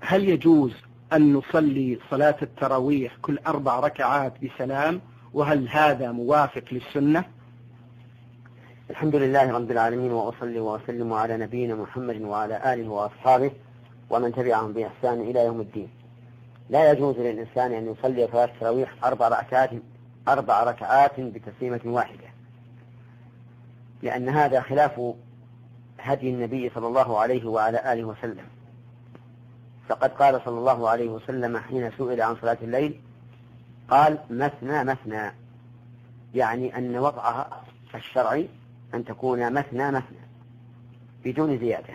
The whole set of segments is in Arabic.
هل يجوز أن نصلي صلاة التراويح كل 4 ركعات بسلام، وهل هذا موافق للسنة؟ الحمد لله رب العالمين، وأصلي وأسلم على نبينا محمد وعلى آله وأصحابه ومن تبعهم بإحسان إلى يوم الدين. لا يجوز للإنسان أن يصلي صلاة التراويح 4 ركعات بتسليمة واحدة، لأن هذا خلاف هدي النبي صلى الله عليه وعلى آله وسلم. فقد قال صلى الله عليه وسلم حين سئل عن صلاة الليل قال مثنى مثنى، يعني أن وضعها الشرعي أن تكون مثنى مثنى بدون زيادة.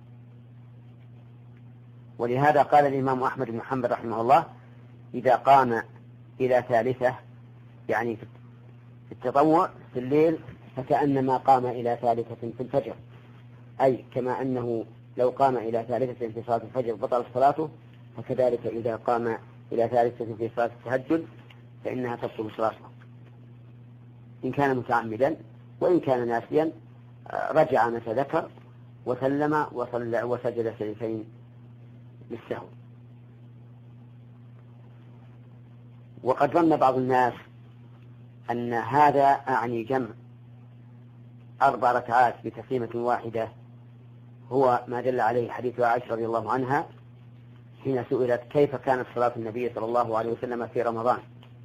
ولهذا قال الإمام أحمد بن حنبل رحمه الله إذا قام إلى ثالثة، يعني في التطوع في الليل، فكأنما قام إلى ثالثة في الفجر، أي كما أنه لو قام إلى ثالثة في صلاة الفجر بطل صلاته، فكذلك إذا قام إلى ثالثة في صلاة التهجد فإنها تبطل صلاته إن كان متعمدا، وإن كان ناسيا رجع متى ذكر وسلم وسجد سجدتين للسهو. وقد ظن بعض الناس أن هذا أعني جمع 4 ركعات بتسليمة واحدة هو ما دل عليه حديث عائشة رضي الله عنها حين سئلت كيف كانت صلاة النبي صلى الله عليه وسلم في رمضان،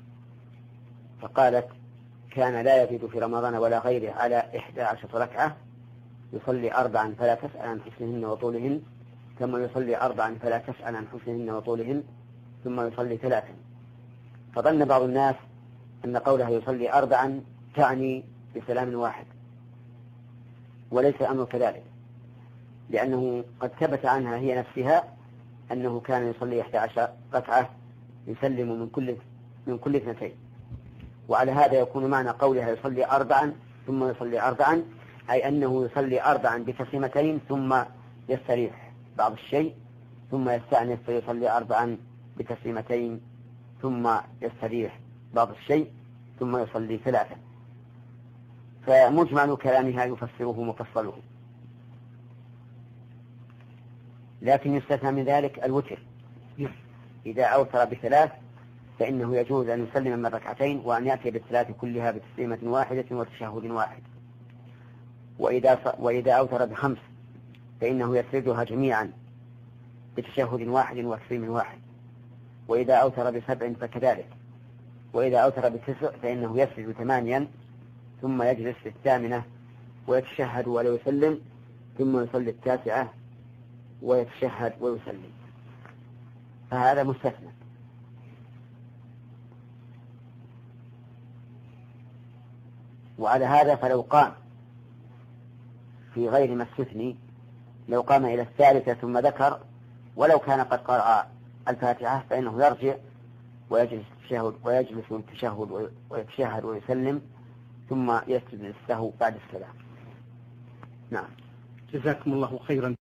فقالت كان لا يزيد في رمضان ولا غيره على 11 ركعة، يصلي 4 فلا تسأل عن حسنهن وطولهن، ثم يصلي 4 فلا تسأل عن حسنهن وطولهن، ثم يصلي 3. فظن بعض الناس أن قولها يصلي 4 تعني بسلام واحد، وليس الأمر كذلك، لأنه قد ثبت عنها هي نفسها أنه كان يصلي 11 ركعة يسلم من كل 2. وعلى هذا يكون معنى قولها يصلي 4 ثم يصلي 4 أي أنه يصلي 4 بتسليمتين ثم يستريح بعض الشيء، ثم يستأنف فيصلي 4 بتسليمتين ثم يستريح بعض الشيء ثم يصلي 3. فمجمل كلامها يفسره مفصله، لكن يستثنى من ذلك الوتر، إذا أوتر ب3 فإنه يجوز أن يسلم من 2 وأن يأتي ب3 كلها بتسليمة واحدة وتشهد واحد. وإذا أوتر ب5 فإنه يسردها جميعا بتشهد واحد وتسليم واحد. وإذا أوتر ب7 فكذلك. وإذا أوتر ب9 فإنه يسرد 8 ثم يجلس في 8 ويتشهد ولا يسلم، ثم يصلي 9 ويتشهد ويسلم، فهذا مستثنى. وعلى هذا فلو قام في غير ما استثني، لو قام إلى 3 ثم ذكر ولو كان قد قرأ الفاتحة فإنه يرجع ويجلس التشهد ويتشهد ويسلم ثم يسجد للسهو بعد السلام. نعم. جزاكم الله خيرا.